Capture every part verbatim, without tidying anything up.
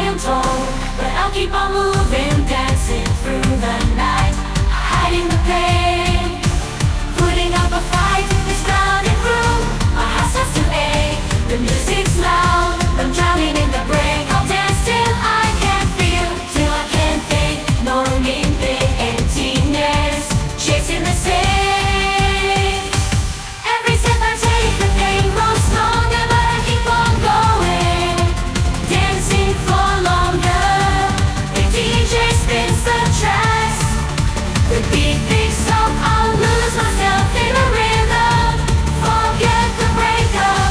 am told. But I'll keep on moving, dancing through the night, hiding the pain, putting up a fight. This crowded room, my heart starts to ache. The music's loud, I'm drowning in the break. I'll dance till I can't feel, till I can't think. No mean thing, emptiness, chasing the same. Every step I take, the pain grows stronger, but I keep on going, dancing for longer. The D J spins the tracks, the beat picks up, I'll lose myself in a rhythm, forget the breakup.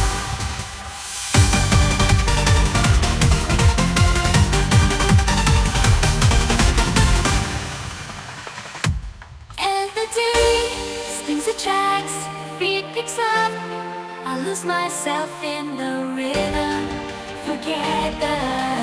And the D spins the tracks, beat picks up, I lose myself in the rhythm, forget the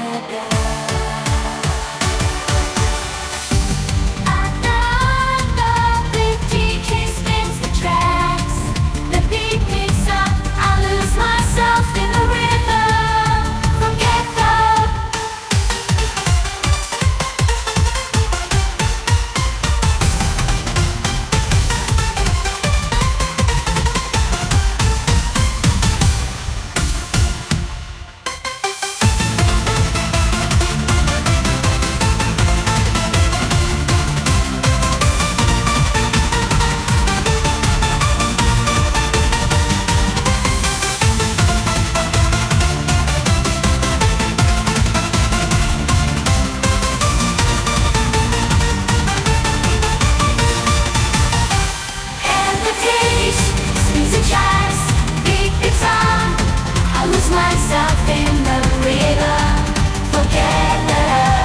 myself in the rhythm, forget the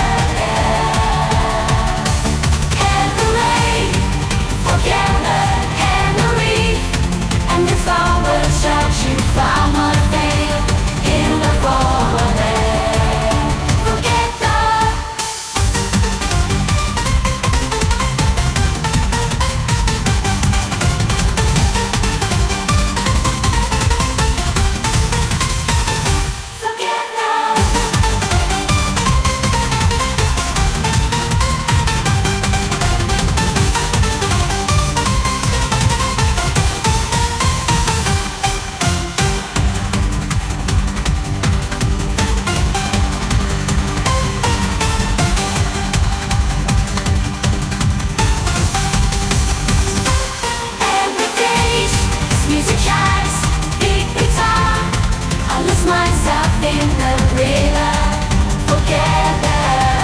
and the rain, forget the and the reef, and the forward shout you found my fail in the forward air. Forget the myself in the rhythm, forget the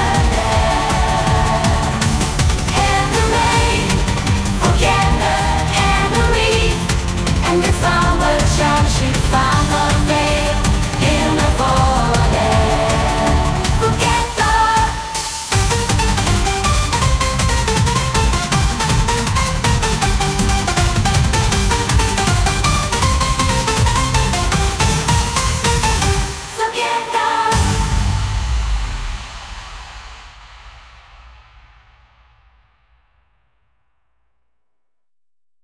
and the rain, forget the and the reef, and the forward shout you found the